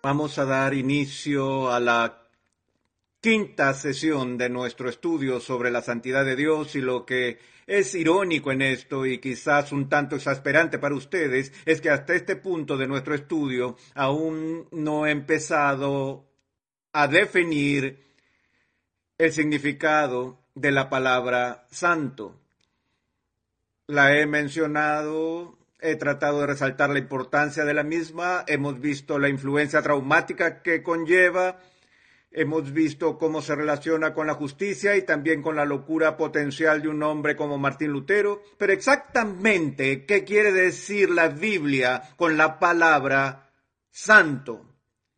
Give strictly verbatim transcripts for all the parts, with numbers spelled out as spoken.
Vamos a dar inicio a la quinta sesión de nuestro estudio sobre la santidad de Dios, y lo que es irónico en esto y quizás un tanto exasperante para ustedes es que hasta este punto de nuestro estudio aún no he empezado a definir el significado de la palabra santo. La he mencionado, he tratado de resaltar la importancia de la misma, hemos visto la influencia traumática que conlleva, hemos visto cómo se relaciona con la justicia y también con la locura potencial de un hombre como Martín Lutero. Pero exactamente, ¿qué quiere decir la Biblia con la palabra santo?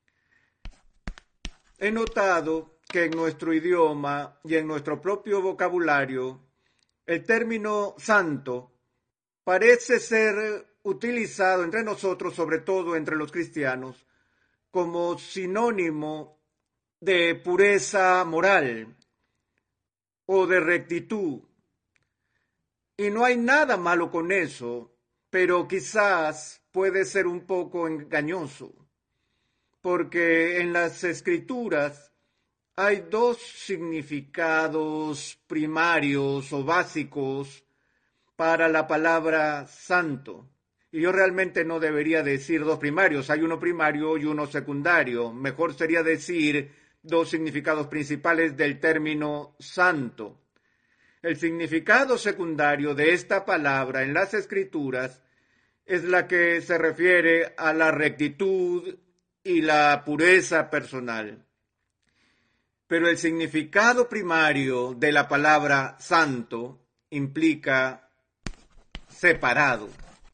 He notado que en nuestro idioma y en nuestro propio vocabulario, el término santo parece ser utilizado entre nosotros, sobre todo entre los cristianos, como sinónimo de pureza moral o de rectitud. Y no hay nada malo con eso, pero quizás puede ser un poco engañoso, porque en las Escrituras hay dos significados primarios o básicos para la palabra santo. Y yo realmente no debería decir dos primarios, hay uno primario y uno secundario. Mejor sería decir dos significados principales del término santo. El significado secundario de esta palabra en las Escrituras es la que se refiere a la rectitud y la pureza personal. Pero el significado primario de la palabra santo implica separado.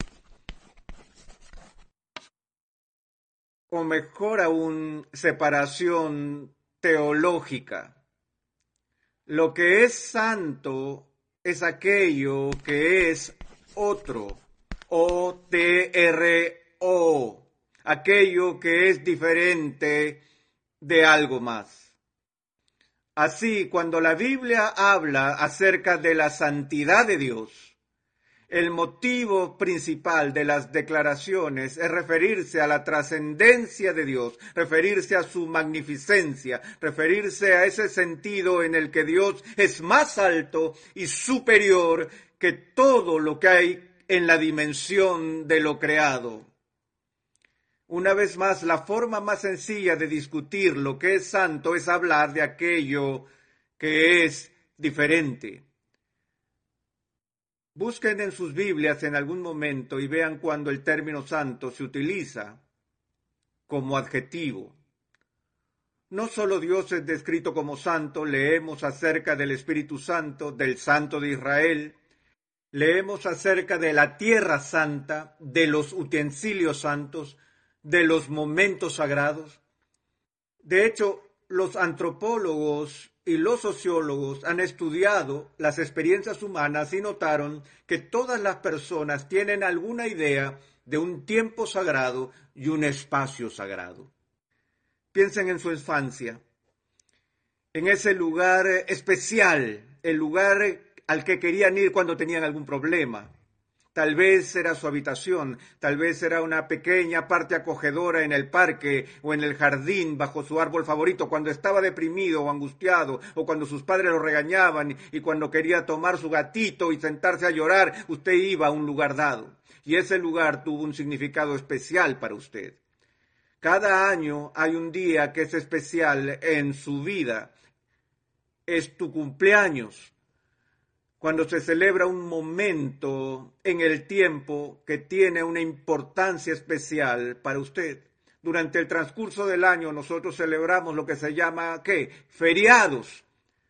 O mejor aún, separación teológica. Lo que es santo es aquello que es otro, O T R O, aquello que es diferente de algo más. Así, cuando la Biblia habla acerca de la santidad de Dios, el motivo principal de las declaraciones es referirse a la trascendencia de Dios, referirse a su magnificencia, referirse a ese sentido en el que Dios es más alto y superior que todo lo que hay en la dimensión de lo creado. Una vez más, la forma más sencilla de discutir lo que es santo es hablar de aquello que es diferente. Busquen en sus Biblias en algún momento y vean cuando el término santo se utiliza como adjetivo. No solo Dios es descrito como santo, leemos acerca del Espíritu Santo, del Santo de Israel, leemos acerca de la tierra santa, de los utensilios santos, de los momentos sagrados. De hecho, los antropólogos y los sociólogos han estudiado las experiencias humanas y notaron que todas las personas tienen alguna idea de un tiempo sagrado y un espacio sagrado. Piensen en su infancia, en ese lugar especial, el lugar al que querían ir cuando tenían algún problema. Tal vez era su habitación, tal vez era una pequeña parte acogedora en el parque o en el jardín bajo su árbol favorito cuando estaba deprimido o angustiado, o cuando sus padres lo regañaban y cuando quería tomar su gatito y sentarse a llorar, usted iba a un lugar dado. Y ese lugar tuvo un significado especial para usted. Cada año hay un día que es especial en su vida. Es tu cumpleaños, cuando se celebra un momento en el tiempo que tiene una importancia especial para usted. Durante el transcurso del año nosotros celebramos lo que se llama, ¿qué? Feriados.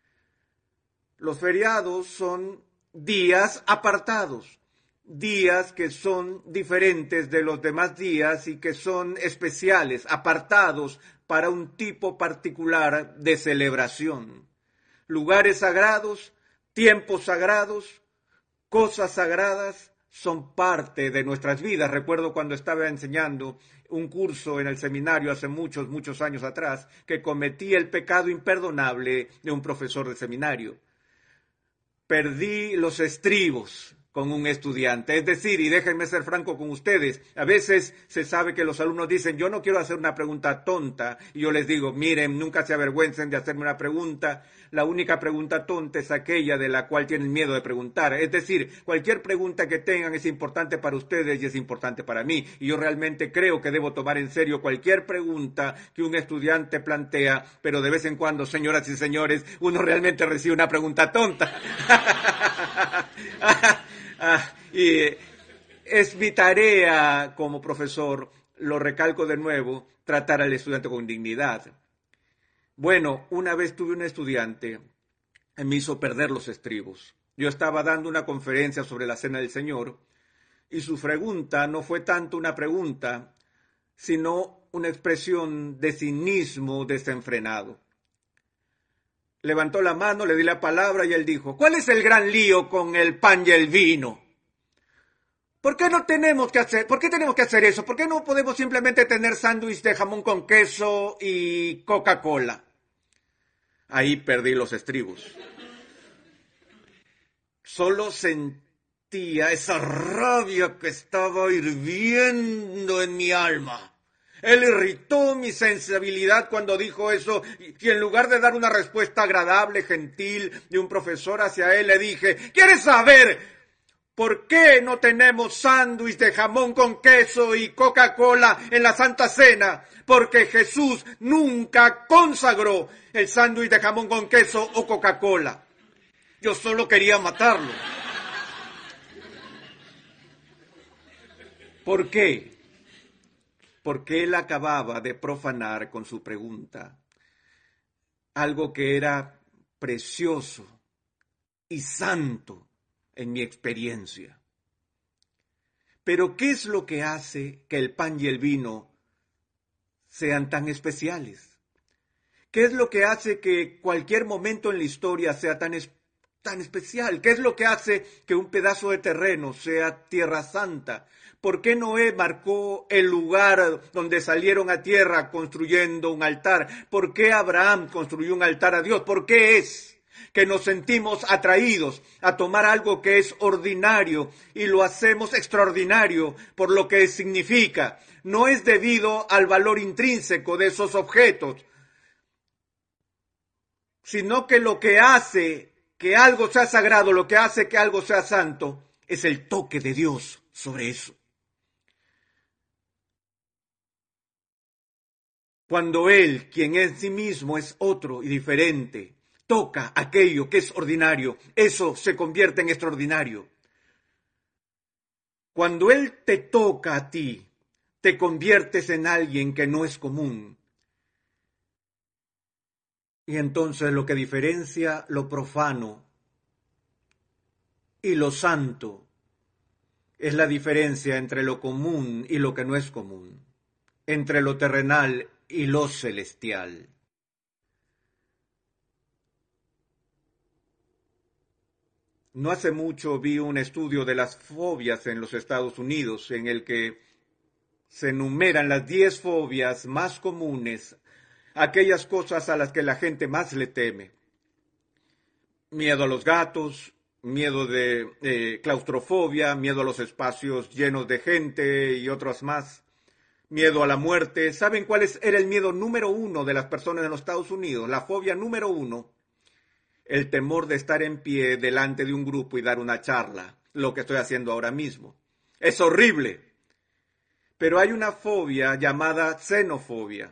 Los feriados son días apartados, días que son diferentes de los demás días y que son especiales, apartados para un tipo particular de celebración. Lugares sagrados, tiempos sagrados, cosas sagradas son parte de nuestras vidas. Recuerdo cuando estaba enseñando un curso en el seminario hace muchos, muchos años atrás, que cometí el pecado imperdonable de un profesor de seminario. Perdí los estribos con un estudiante. Es decir, y déjenme ser franco con ustedes, a veces se sabe que los alumnos dicen, yo no quiero hacer una pregunta tonta, y yo les digo, miren, nunca se avergüencen de hacerme una pregunta, la única pregunta tonta es aquella de la cual tienen miedo de preguntar. Es decir, cualquier pregunta que tengan es importante para ustedes y es importante para mí, y yo realmente creo que debo tomar en serio cualquier pregunta que un estudiante plantea, pero de vez en cuando, señoras y señores, uno realmente recibe una pregunta tonta. Ah, y es mi tarea como profesor, lo recalco de nuevo, tratar al estudiante con dignidad. Bueno, una vez tuve un estudiante que me hizo perder los estribos. Yo estaba dando una conferencia sobre la Cena del Señor y su pregunta no fue tanto una pregunta, sino una expresión de cinismo desenfrenado. Levantó la mano, le di la palabra y él dijo, ¿cuál es el gran lío con el pan y el vino? ¿Por qué no tenemos que hacer, por qué tenemos que hacer eso? ¿Por qué no podemos simplemente tener sándwich de jamón con queso y Coca-Cola? Ahí perdí los estribos. Solo sentía esa rabia que estaba hirviendo en mi alma. Él irritó mi sensibilidad cuando dijo eso y en lugar de dar una respuesta agradable, gentil de un profesor hacia él, le dije, ¿quieres saber por qué no tenemos sándwich de jamón con queso y Coca-Cola en la Santa Cena? Porque Jesús nunca consagró el sándwich de jamón con queso o Coca-Cola. Yo solo quería matarlo. ¿Por qué? Porque él acababa de profanar con su pregunta algo que era precioso y santo en mi experiencia. Pero ¿qué es lo que hace que el pan y el vino sean tan especiales? ¿Qué es lo que hace que cualquier momento en la historia sea tan, es, tan especial? ¿Qué es lo que hace que un pedazo de terreno sea tierra santa? ¿Por qué Noé marcó el lugar donde salieron a tierra construyendo un altar? ¿Por qué Abraham construyó un altar a Dios? ¿Por qué es que nos sentimos atraídos a tomar algo que es ordinario y lo hacemos extraordinario por lo que significa? No es debido al valor intrínseco de esos objetos, sino que lo que hace que algo sea sagrado, lo que hace que algo sea santo, es el toque de Dios sobre eso. Cuando Él, quien en sí mismo es otro y diferente, toca aquello que es ordinario, eso se convierte en extraordinario. Cuando Él te toca a ti, te conviertes en alguien que no es común. Y entonces lo que diferencia lo profano y lo santo es la diferencia entre lo común y lo que no es común, entre lo terrenal y lo celestial. No hace mucho vi un estudio de las fobias en los Estados Unidos en el que se enumeran las diez fobias más comunes, aquellas cosas a las que la gente más le teme. Miedo a los gatos, miedo de eh, claustrofobia, miedo a los espacios llenos de gente y otras más. Miedo a la muerte. ¿Saben cuál es, era el miedo número uno de las personas en los Estados Unidos? La fobia número uno. El temor de estar en pie delante de un grupo y dar una charla, lo que estoy haciendo ahora mismo. Es horrible. Pero hay una fobia llamada xenofobia.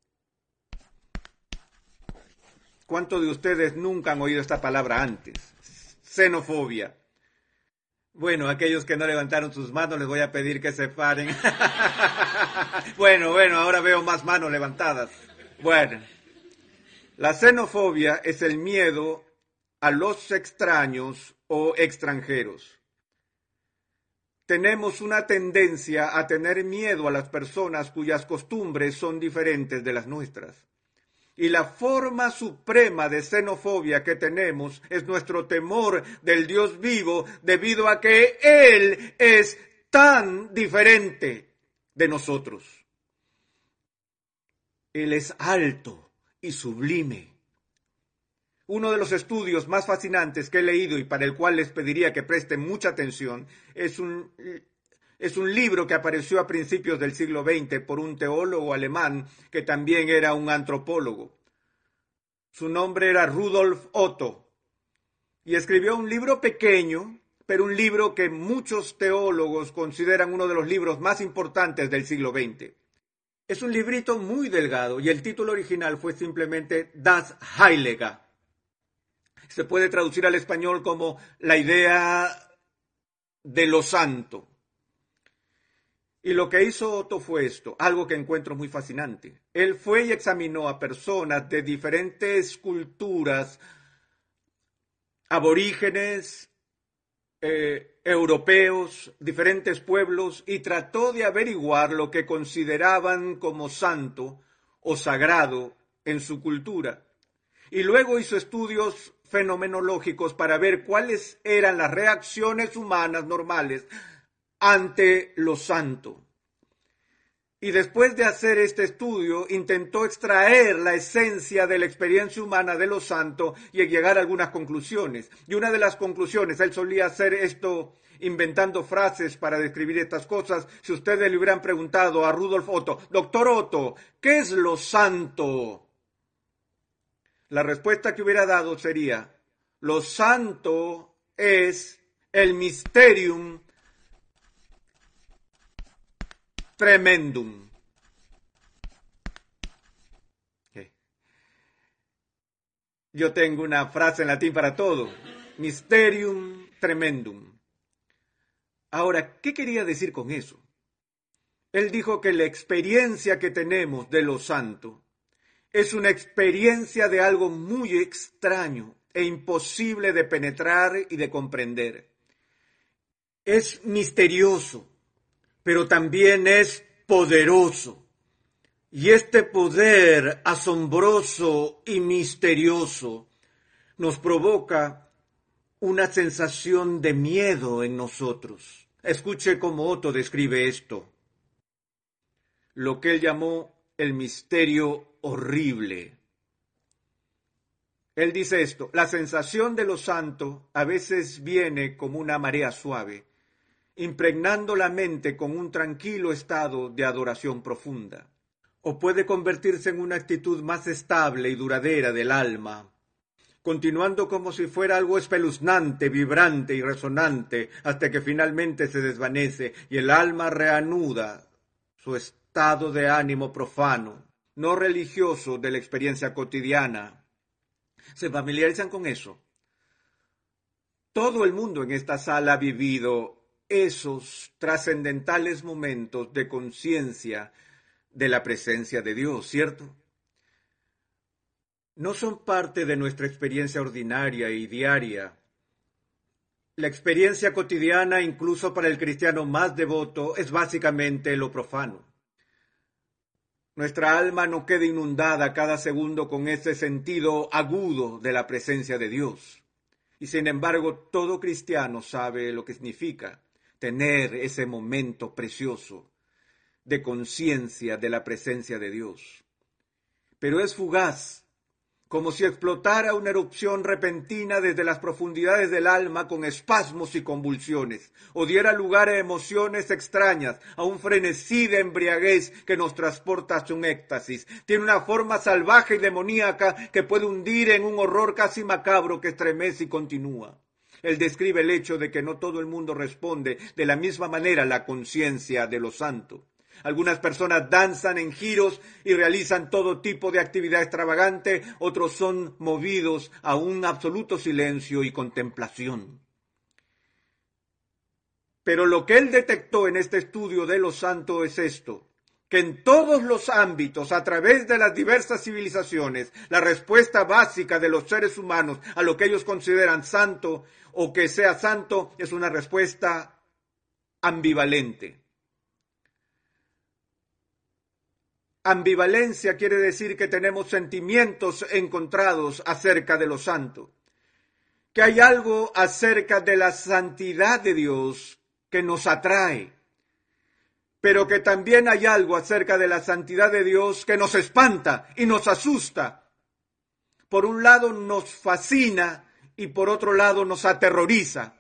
¿Cuántos de ustedes nunca han oído esta palabra antes? Xenofobia. Bueno, aquellos que no levantaron sus manos les voy a pedir que se paren. Bueno, bueno, ahora veo más manos levantadas. Bueno, la xenofobia es el miedo a los extraños o extranjeros. Tenemos una tendencia a tener miedo a las personas cuyas costumbres son diferentes de las nuestras. Y la forma suprema de xenofobia que tenemos es nuestro temor del Dios vivo debido a que Él es tan diferente de nosotros. Él es alto y sublime. Uno de los estudios más fascinantes que he leído y para el cual les pediría que presten mucha atención es un, es un libro que apareció a principios del siglo veinte por un teólogo alemán que también era un antropólogo. Su nombre era Rudolf Otto y escribió un libro pequeño, pero un libro que muchos teólogos consideran uno de los libros más importantes del siglo veinte. Es un librito muy delgado y el título original fue simplemente Das Heilige. Se puede traducir al español como la idea de lo santo. Y lo que hizo Otto fue esto, algo que encuentro muy fascinante. Él fue y examinó a personas de diferentes culturas, aborígenes, eh, europeos, diferentes pueblos, y trató de averiguar lo que consideraban como santo o sagrado en su cultura. Y luego hizo estudios fenomenológicos para ver cuáles eran las reacciones humanas normales ante lo santo. Y después de hacer este estudio, intentó extraer la esencia de la experiencia humana de lo santo y llegar a algunas conclusiones. Y una de las conclusiones, él solía hacer esto inventando frases para describir estas cosas. Si ustedes le hubieran preguntado a Rudolf Otto, doctor Otto, ¿qué es lo santo? La respuesta que hubiera dado sería, lo santo es el mysterium tremendum. ¿Qué? Yo tengo una frase en latín para todo, mysterium tremendum. Ahora, ¿qué quería decir con eso? Él dijo que la experiencia que tenemos de lo santo es una experiencia de algo muy extraño e imposible de penetrar y de comprender. Es misterioso, pero también es poderoso. Y este poder asombroso y misterioso nos provoca una sensación de miedo en nosotros. Escuche cómo Otto describe esto. Lo que él llamó el misterio horrible. Él dice esto, la sensación de lo santo a veces viene como una marea suave, impregnando la mente con un tranquilo estado de adoración profunda, o puede convertirse en una actitud más estable y duradera del alma, continuando como si fuera algo espeluznante, vibrante y resonante, hasta que finalmente se desvanece y el alma reanuda su estado de ánimo profano, no religioso de la experiencia cotidiana. ¿Se familiarizan con eso? Todo el mundo en esta sala ha vivido esos trascendentales momentos de conciencia de la presencia de Dios, ¿cierto? No son parte de nuestra experiencia ordinaria y diaria. La experiencia cotidiana, incluso para el cristiano más devoto, es básicamente lo profano. Nuestra alma no queda inundada cada segundo con ese sentido agudo de la presencia de Dios. Y sin embargo, todo cristiano sabe lo que significa tener ese momento precioso de conciencia de la presencia de Dios. Pero es fugaz, como si explotara una erupción repentina desde las profundidades del alma con espasmos y convulsiones, o diera lugar a emociones extrañas, a un frenesí de embriaguez que nos transporta hacia un éxtasis. Tiene una forma salvaje y demoníaca que puede hundir en un horror casi macabro que estremece y continúa. Él describe el hecho de que no todo el mundo responde de la misma manera a la conciencia de lo santo. Algunas personas danzan en giros y realizan todo tipo de actividad extravagante, otros son movidos a un absoluto silencio y contemplación. Pero lo que él detectó en este estudio de lo santo es esto, que en todos los ámbitos, a través de las diversas civilizaciones, la respuesta básica de los seres humanos a lo que ellos consideran santo o que sea santo es una respuesta ambivalente. Ambivalencia quiere decir que tenemos sentimientos encontrados acerca de lo santo, que hay algo acerca de la santidad de Dios que nos atrae, pero que también hay algo acerca de la santidad de Dios que nos espanta y nos asusta, por un lado nos fascina y por otro lado nos aterroriza.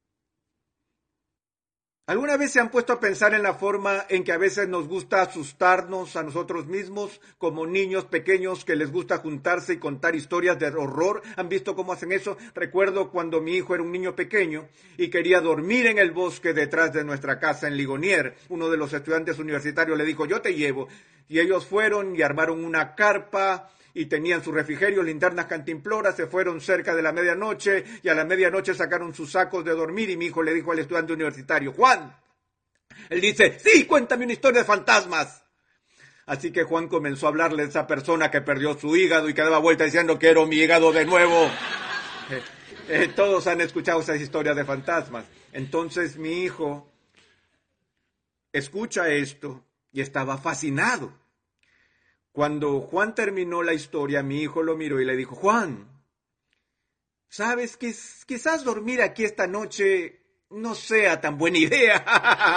¿Alguna vez se han puesto a pensar en la forma en que a veces nos gusta asustarnos a nosotros mismos como niños pequeños que les gusta juntarse y contar historias de horror? ¿Han visto cómo hacen eso? Recuerdo cuando mi hijo era un niño pequeño y quería dormir en el bosque detrás de nuestra casa en Ligonier. Uno de los estudiantes universitarios le dijo, yo te llevo. Y ellos fueron y armaron una carpa y tenían su refrigerio, linternas cantimploras, se fueron cerca de la medianoche y a la medianoche sacaron sus sacos de dormir y mi hijo le dijo al estudiante universitario, Juan, él dice, sí, cuéntame una historia de fantasmas. Así que Juan comenzó a hablarle de esa persona que perdió su hígado y que daba vuelta diciendo, quiero mi hígado de nuevo. eh, eh, todos han escuchado esas historias de fantasmas. Entonces mi hijo escucha esto y estaba fascinado. Cuando Juan terminó la historia, mi hijo lo miró y le dijo, Juan, ¿sabes? Quiz- quizás dormir aquí esta noche no sea tan buena idea.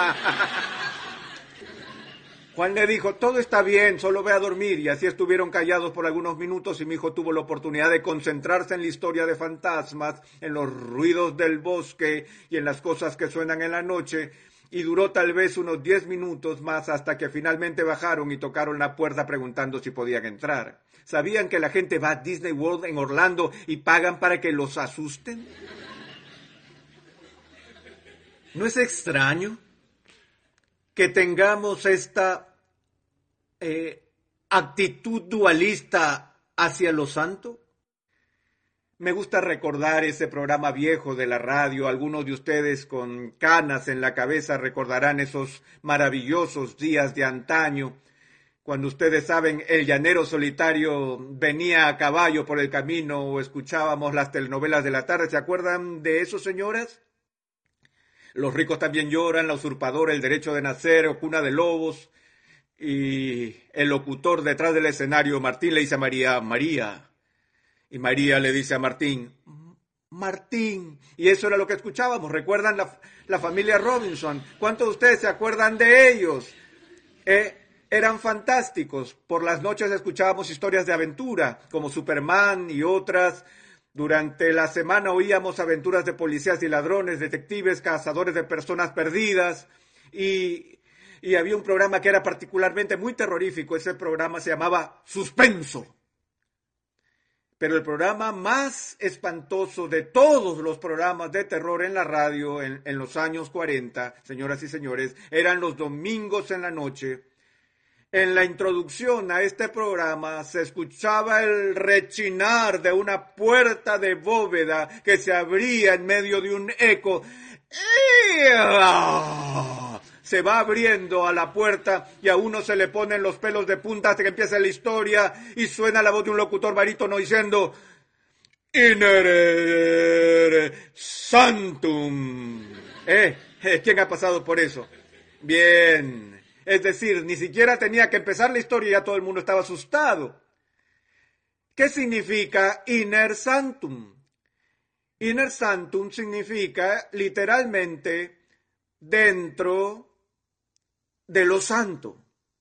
Juan le dijo, todo está bien, solo ve a dormir. Y así estuvieron callados por algunos minutos y mi hijo tuvo la oportunidad de concentrarse en la historia de fantasmas, en los ruidos del bosque y en las cosas que suenan en la noche. Y duró tal vez unos diez minutos más hasta que finalmente bajaron y tocaron la puerta preguntando si podían entrar. ¿Sabían que la gente va a Disney World en Orlando y pagan para que los asusten? ¿No es extraño que tengamos esta eh, actitud dualista hacia lo santo? Me gusta recordar ese programa viejo de la radio. Algunos de ustedes con canas en la cabeza recordarán esos maravillosos días de antaño, cuando ustedes saben, el llanero solitario venía a caballo por el camino o escuchábamos las telenovelas de la tarde. ¿Se acuerdan de eso, señoras? Los ricos también lloran, la usurpadora, el derecho de nacer, o Cuna de Lobos. Y el locutor detrás del escenario, Martín, le dice a María, María. Y María le dice a Martín, Martín. Y eso era lo que escuchábamos. ¿Recuerdan la, la familia Robinson? ¿Cuántos de ustedes se acuerdan de ellos? Eh, eran fantásticos. Por las noches escuchábamos historias de aventura, como Superman y otras. Durante la semana oíamos aventuras de policías y ladrones, detectives, cazadores de personas perdidas. Y, y había un programa que era particularmente muy terrorífico. Ese programa se llamaba Suspenso. Pero el programa más espantoso de todos los programas de terror en la radio en, en los años cuarenta, señoras y señores, eran los domingos en la noche. En la introducción a este programa se escuchaba el rechinar de una puerta de bóveda que se abría en medio de un eco. Se va abriendo a la puerta y a uno se le ponen los pelos de punta hasta que empieza la historia y suena la voz de un locutor barítono diciendo Inere Santum. ¿Eh? ¿Eh? ¿Quién ha pasado por eso? Bien. Es decir, ni siquiera tenía que empezar la historia y ya todo el mundo estaba asustado. ¿Qué significa Iner Santum? Iner Santum significa literalmente dentro de lo santo.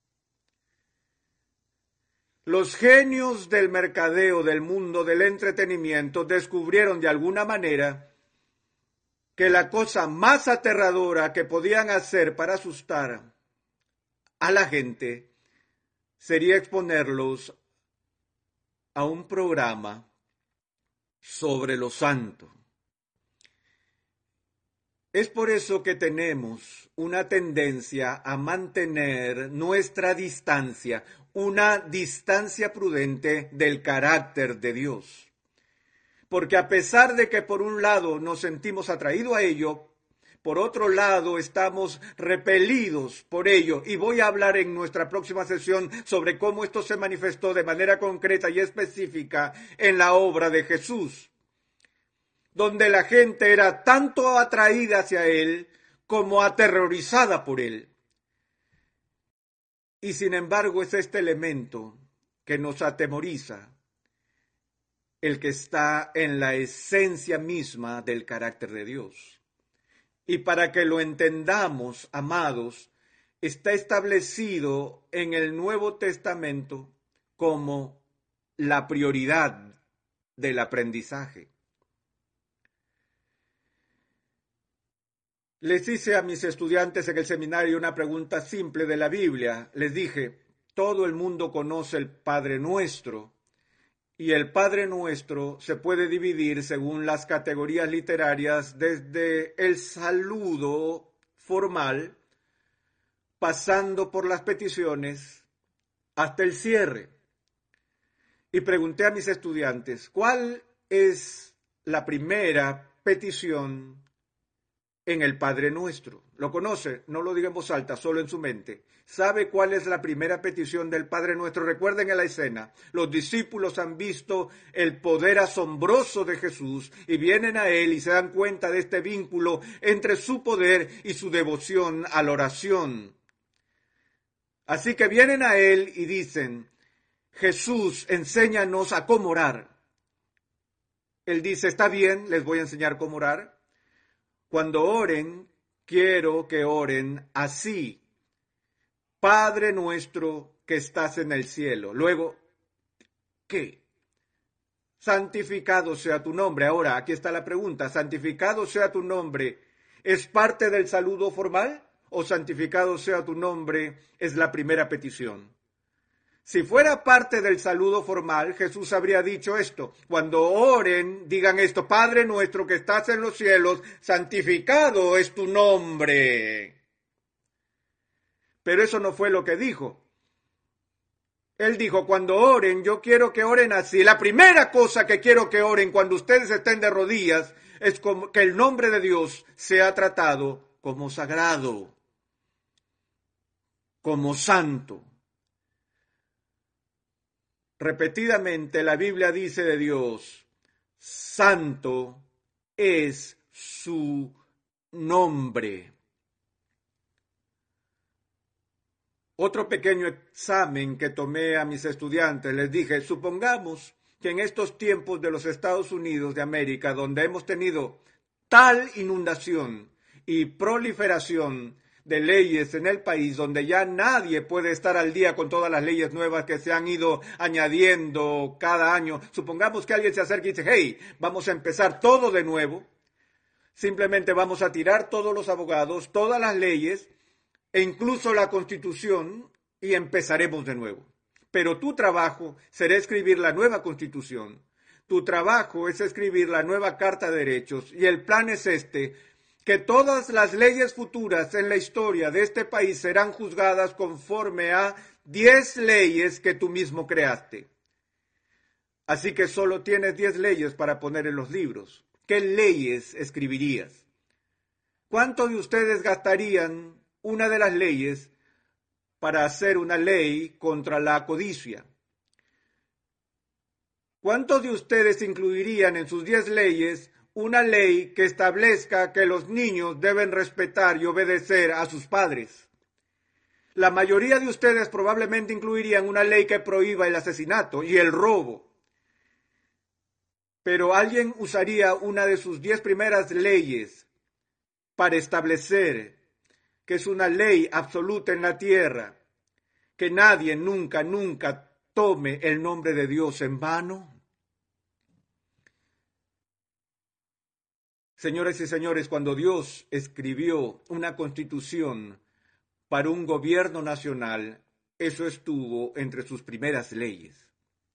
Los genios del mercadeo, del mundo del entretenimiento, descubrieron de alguna manera que la cosa más aterradora que podían hacer para asustar a la gente sería exponerlos a un programa sobre lo santo. Es por eso que tenemos una tendencia a mantener nuestra distancia, una distancia prudente del carácter de Dios. Porque a pesar de que por un lado nos sentimos atraídos a ello, por otro lado estamos repelidos por ello. Y voy a hablar en nuestra próxima sesión sobre cómo esto se manifestó de manera concreta y específica en la obra de Jesús, donde la gente era tanto atraída hacia él como aterrorizada por él. Y sin embargo es este elemento que nos atemoriza, el que está en la esencia misma del carácter de Dios. Y para que lo entendamos, amados, está establecido en el Nuevo Testamento como la prioridad del aprendizaje. Les hice a mis estudiantes en el seminario una pregunta simple de la Biblia. Les dije, todo el mundo conoce el Padre Nuestro, y el Padre Nuestro se puede dividir según las categorías literarias desde el saludo formal, pasando por las peticiones, hasta el cierre. Y pregunté a mis estudiantes, ¿cuál es la primera petición en el Padre Nuestro? ¿Lo conoce? No lo diga en voz alta, solo en su mente. ¿Sabe cuál es la primera petición del Padre Nuestro? Recuerden en la escena, los discípulos han visto el poder asombroso de Jesús y vienen a Él y se dan cuenta de este vínculo entre su poder y su devoción a la oración. Así que vienen a Él y dicen, Jesús, enséñanos a cómo orar. Él dice, está bien, les voy a enseñar cómo orar. Cuando oren, quiero que oren así. Padre nuestro que estás en el cielo. Luego, ¿qué? Santificado sea tu nombre. Ahora, aquí está la pregunta. ¿Santificado sea tu nombre es parte del saludo formal? ¿O santificado sea tu nombre es la primera petición? Si fuera parte del saludo formal, Jesús habría dicho esto. Cuando oren, digan esto, Padre nuestro que estás en los cielos, santificado es tu nombre. Pero eso no fue lo que dijo. Él dijo, cuando oren, yo quiero que oren así. La primera cosa que quiero que oren cuando ustedes estén de rodillas es como que el nombre de Dios sea tratado como sagrado, como santo. Repetidamente la Biblia dice de Dios, santo es su nombre. Otro pequeño examen que tomé a mis estudiantes, les dije, supongamos que en estos tiempos de los Estados Unidos de América, donde hemos tenido tal inundación y proliferación de leyes en el país, donde ya nadie puede estar al día con todas las leyes nuevas que se han ido añadiendo cada año. Supongamos que alguien se acerca y dice, hey, vamos a empezar todo de nuevo. Simplemente vamos a tirar todos los abogados, todas las leyes, e incluso la Constitución, y empezaremos de nuevo. Pero tu trabajo será escribir la nueva Constitución. Tu trabajo es escribir la nueva Carta de Derechos, y el plan es este, que todas las leyes futuras en la historia de este país serán juzgadas conforme a diez leyes que tú mismo creaste. Así que solo tienes diez leyes para poner en los libros. ¿Qué leyes escribirías? ¿Cuántos de ustedes gastarían una de las leyes para hacer una ley contra la codicia? ¿Cuántos de ustedes incluirían en sus diez leyes una ley que establezca que los niños deben respetar y obedecer a sus padres? La mayoría de ustedes probablemente incluirían una ley que prohíba el asesinato y el robo. Pero alguien usaría una de sus diez primeras leyes para establecer que es una ley absoluta en la tierra, que nadie nunca, nunca tome el nombre de Dios en vano. Señores y señores, cuando Dios escribió una constitución para un gobierno nacional, eso estuvo entre sus primeras leyes.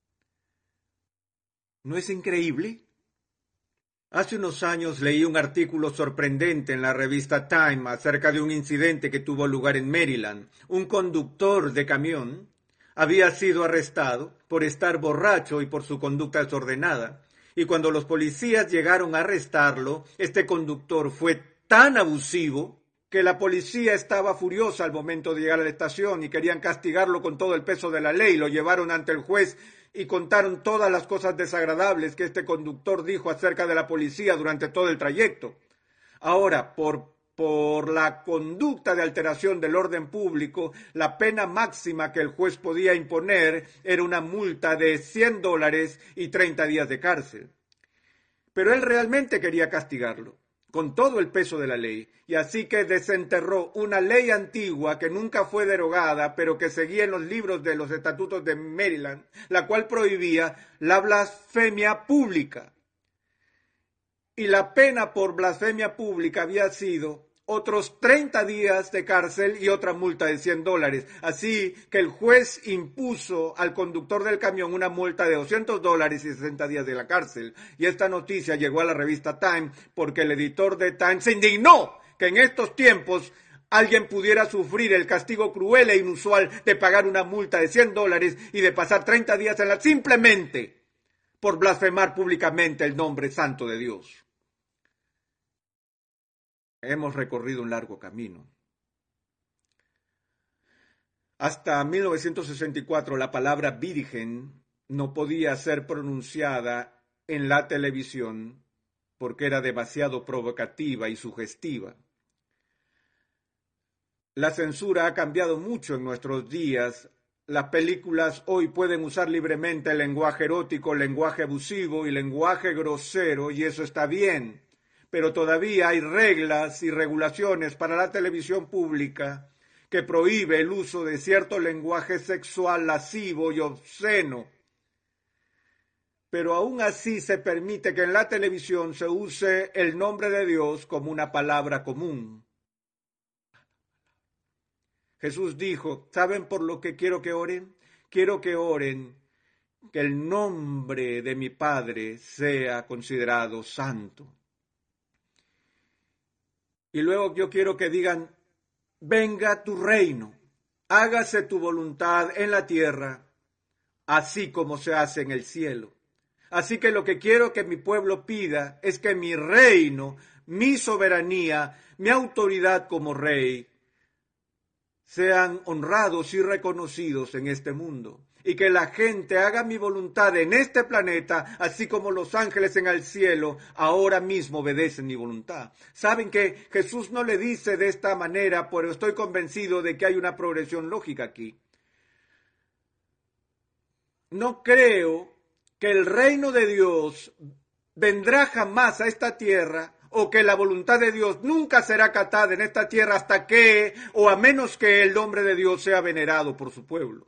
¿No es increíble? Hace unos años leí un artículo sorprendente en la revista Time acerca de un incidente que tuvo lugar en Maryland. Un conductor de camión había sido arrestado por estar borracho y por su conducta desordenada. Y cuando los policías llegaron a arrestarlo, este conductor fue tan abusivo que la policía estaba furiosa al momento de llegar a la estación y querían castigarlo con todo el peso de la ley. Lo llevaron ante el juez y contaron todas las cosas desagradables que este conductor dijo acerca de la policía durante todo el trayecto. Ahora, por, por la conducta de alteración del orden público, la pena máxima que el juez podía imponer era una multa de cien dólares y treinta días de cárcel. Pero él realmente quería castigarlo. con todo el peso de la ley, y así que desenterró una ley antigua que nunca fue derogada, pero que seguía en los libros de los estatutos de Maryland, la cual prohibía la blasfemia pública. Y la pena por blasfemia pública había sido otros treinta días de cárcel y otra multa de cien dólares. Así que el juez impuso al conductor del camión una multa de doscientos dólares y sesenta días de la cárcel. Y esta noticia llegó a la revista Time porque el editor de Time se indignó que en estos tiempos alguien pudiera sufrir el castigo cruel e inusual de pagar una multa de cien dólares y de pasar treinta días en la simplemente por blasfemar públicamente el nombre santo de Dios. Hemos recorrido un largo camino. Hasta mil novecientos sesenta y cuatro la palabra virgen no podía ser pronunciada en la televisión porque era demasiado provocativa y sugestiva. La censura ha cambiado mucho en nuestros días. Las películas hoy pueden usar libremente el lenguaje erótico, lenguaje abusivo y lenguaje grosero, y eso está bien. Pero todavía hay reglas y regulaciones para la televisión pública que prohíbe el uso de cierto lenguaje sexual lascivo y obsceno. Pero aún así se permite que en la televisión se use el nombre de Dios como una palabra común. Jesús dijo, ¿saben por lo que quiero que oren? Quiero que oren que el nombre de mi Padre sea considerado santo. Y luego yo quiero que digan, venga tu reino, hágase tu voluntad en la tierra, así como se hace en el cielo. Así que lo que quiero que mi pueblo pida es que mi reino, mi soberanía, mi autoridad como rey, sean honrados y reconocidos en este mundo. Y que la gente haga mi voluntad en este planeta, así como los ángeles en el cielo ahora mismo obedecen mi voluntad. Saben que Jesús no le dice de esta manera, pero estoy convencido de que hay una progresión lógica aquí. No creo que el reino de Dios vendrá jamás a esta tierra, o que la voluntad de Dios nunca será acatada en esta tierra hasta que, o a menos que el nombre de Dios sea venerado por su pueblo.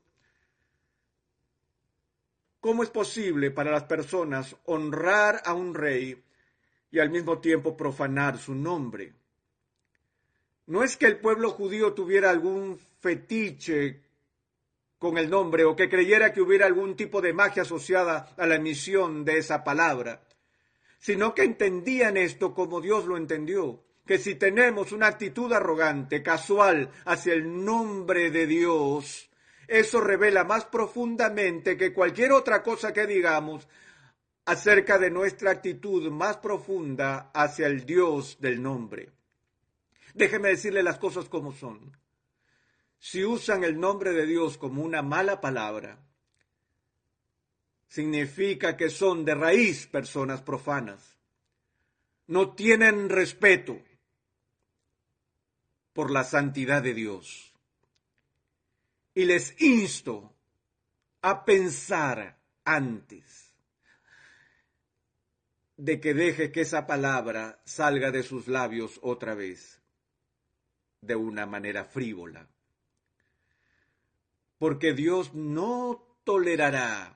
¿Cómo es posible para las personas honrar a un rey y al mismo tiempo profanar su nombre? No es que el pueblo judío tuviera algún fetiche con el nombre o que creyera que hubiera algún tipo de magia asociada a la emisión de esa palabra, sino que entendían esto como Dios lo entendió, que si tenemos una actitud arrogante, casual, hacia el nombre de Dios, eso revela más profundamente que cualquier otra cosa que digamos acerca de nuestra actitud más profunda hacia el Dios del nombre. Déjeme decirle las cosas como son. Si usan el nombre de Dios como una mala palabra, significa que son de raíz personas profanas. No tienen respeto por la santidad de Dios. Y les insto a pensar antes de que deje que esa palabra salga de sus labios otra vez de una manera frívola. Porque Dios no tolerará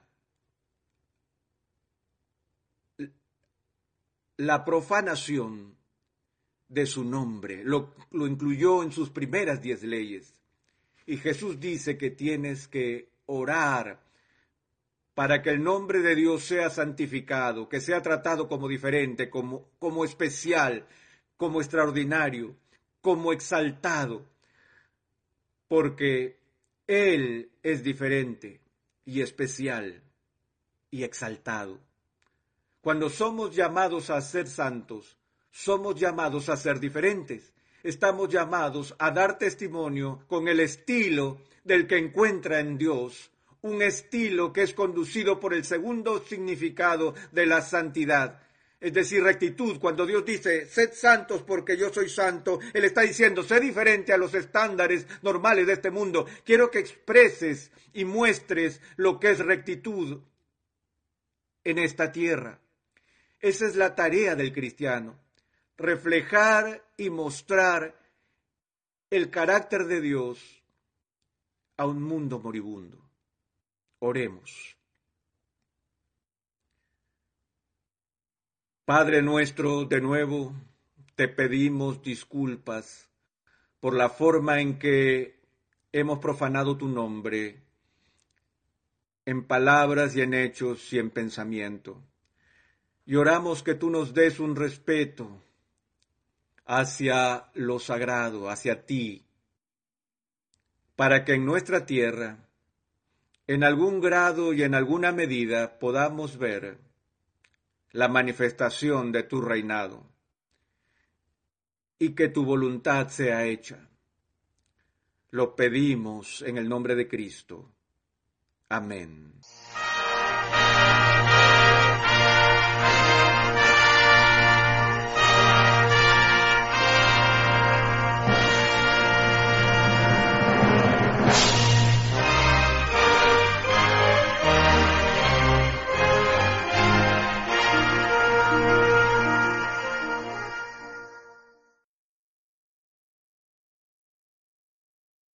la profanación de su nombre. Lo, lo incluyó en sus primeras diez leyes. Y Jesús dice que tienes que orar para que el nombre de Dios sea santificado, que sea tratado como diferente, como, como especial, como extraordinario, como exaltado, porque Él es diferente y especial y exaltado. Cuando somos llamados a ser santos, somos llamados a ser diferentes. Estamos llamados a dar testimonio con el estilo del que encuentra en Dios, un estilo que es conducido por el segundo significado de la santidad, es decir, rectitud. Cuando Dios dice, sed santos porque yo soy santo, Él está diciendo, sé diferente a los estándares normales de este mundo. Quiero que expreses y muestres lo que es rectitud en esta tierra. Esa es la tarea del cristiano. reflejar y mostrar el carácter de Dios a un mundo moribundo. Oremos. Padre nuestro, de nuevo te pedimos disculpas por la forma en que hemos profanado tu nombre, en palabras y en hechos y en pensamiento. Y oramos que tú nos des un respeto hacia lo sagrado, hacia ti, para que en nuestra tierra, en algún grado y en alguna medida, podamos ver la manifestación de tu reinado y que tu voluntad sea hecha. Lo pedimos en el nombre de Cristo. Amén.